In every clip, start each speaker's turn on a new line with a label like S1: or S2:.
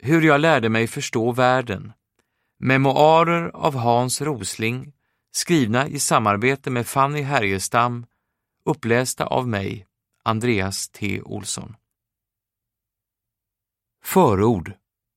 S1: Hur jag lärde mig förstå världen. Memoarer av Hans Rosling, skrivna i samarbete med Fanny Härgestam, upplästa av mig, Andreas T. Olsson. Förord.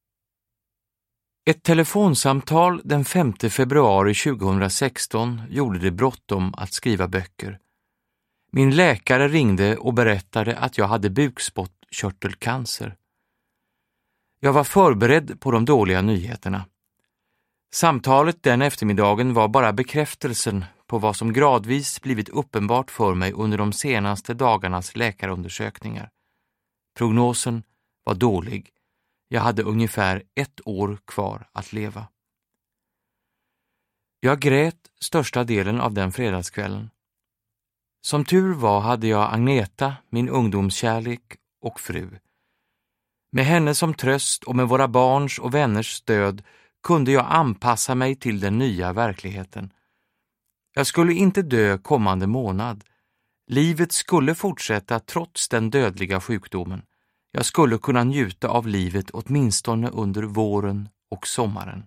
S1: Ett telefonsamtal den 5 februari 2016 gjorde det bråttom att skriva böcker. Min läkare ringde och berättade att jag hade bukspottkörtelcancer. Jag var förberedd på de dåliga nyheterna. Samtalet den eftermiddagen var bara bekräftelsen på vad som gradvis blivit uppenbart för mig under de senaste dagarnas läkarundersökningar. Prognosen var dålig. Jag hade ungefär 1 år kvar att leva. Jag grät största delen av den fredagskvällen. Som tur var hade jag Agneta, min ungdomskärlek och fru. Med henne som tröst och med våra barns och vänners stöd kunde jag anpassa mig till den nya verkligheten. Jag skulle inte dö kommande månad. Livet skulle fortsätta trots den dödliga sjukdomen. Jag skulle kunna njuta av livet åtminstone under våren och sommaren.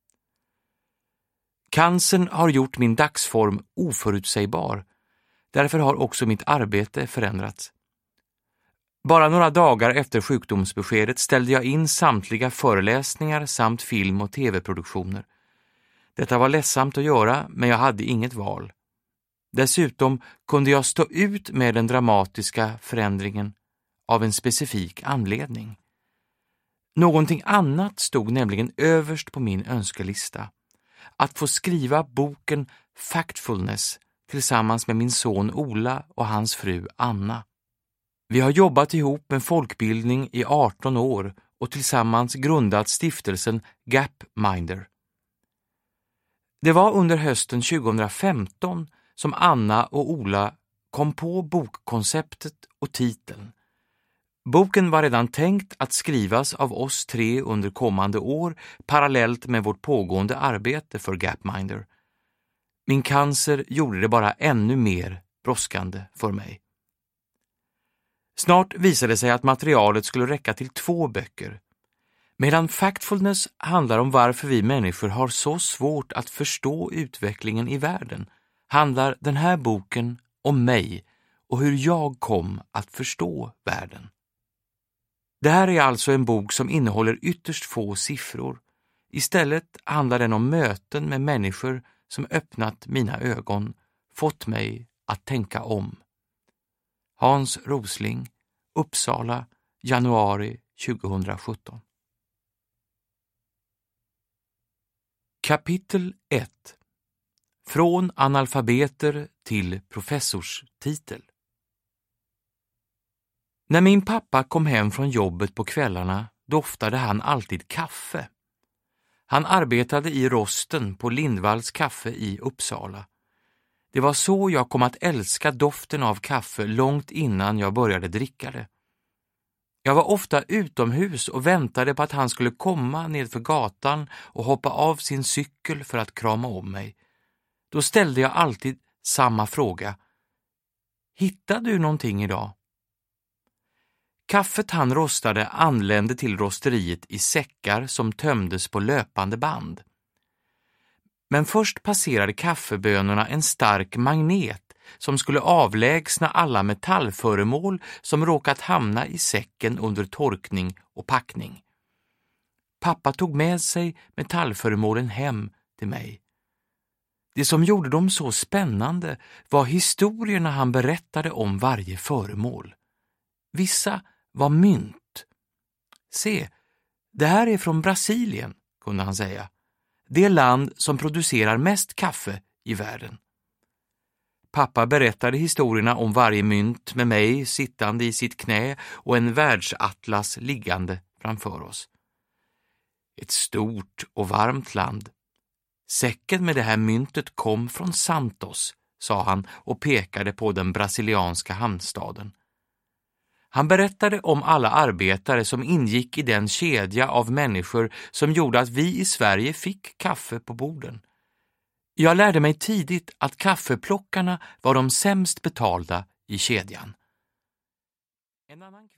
S1: Cancern har gjort min dagsform oförutsägbar. Därför har också mitt arbete förändrats. Bara några dagar efter sjukdomsbeskedet ställde jag in samtliga föreläsningar samt film- och tv-produktioner. Detta var ledsamt att göra, men jag hade inget val. Dessutom kunde jag stå ut med den dramatiska förändringen av en specifik anledning. Någonting annat stod nämligen överst på min önskelista. Att få skriva boken Factfulness tillsammans med min son Ola och hans fru Anna. Vi har jobbat ihop med folkbildning i 18 år och tillsammans grundat stiftelsen Gapminder. Det var under hösten 2015 som Anna och Ola kom på bokkonceptet och titeln. Boken var redan tänkt att skrivas av oss 3 under kommande år parallellt med vårt pågående arbete för Gapminder. Min cancer gjorde det bara ännu mer brådskande för mig. Snart visade det sig att materialet skulle räcka till 2 böcker. Medan Factfulness handlar om varför vi människor har så svårt att förstå utvecklingen i världen, handlar den här boken om mig och hur jag kom att förstå världen. Det här är alltså en bok som innehåller ytterst få siffror. Istället handlar den om möten med människor som öppnat mina ögon, fått mig att tänka om. Hans Rosling, Uppsala, januari 2017. Kapitel 1. Från analfabeter till professorstitel. När min pappa kom hem från jobbet på kvällarna doftade han alltid kaffe. Han arbetade i rosten på Lindvalls kaffe i Uppsala. Det var så jag kom att älska doften av kaffe långt innan jag började dricka det. Jag var ofta utomhus och väntade på att han skulle komma nedför gatan och hoppa av sin cykel för att krama om mig. Då ställde jag alltid samma fråga. Hittade du någonting idag? Kaffet han rostade anlände till rosteriet i säckar som tömdes på löpande band. Men först passerade kaffebönorna en stark magnet som skulle avlägsna alla metallföremål som råkat hamna i säcken under torkning och packning. Pappa tog med sig metallföremålen hem till mig. Det som gjorde dem så spännande var historierna han berättade om varje föremål. Vissa var mynt. Se, det här är från Brasilien, kunde han säga. Det land som producerar mest kaffe i världen. Pappa berättade historierna om varje mynt med mig sittande i sitt knä och en världsatlas liggande framför oss. Ett stort och varmt land. Säcken med det här myntet kom från Santos, sa han och pekade på den brasilianska hamnstaden. Han berättade om alla arbetare som ingick i den kedja av människor som gjorde att vi i Sverige fick kaffe på borden. Jag lärde mig tidigt att kaffeplockarna var de sämst betalda i kedjan. En annan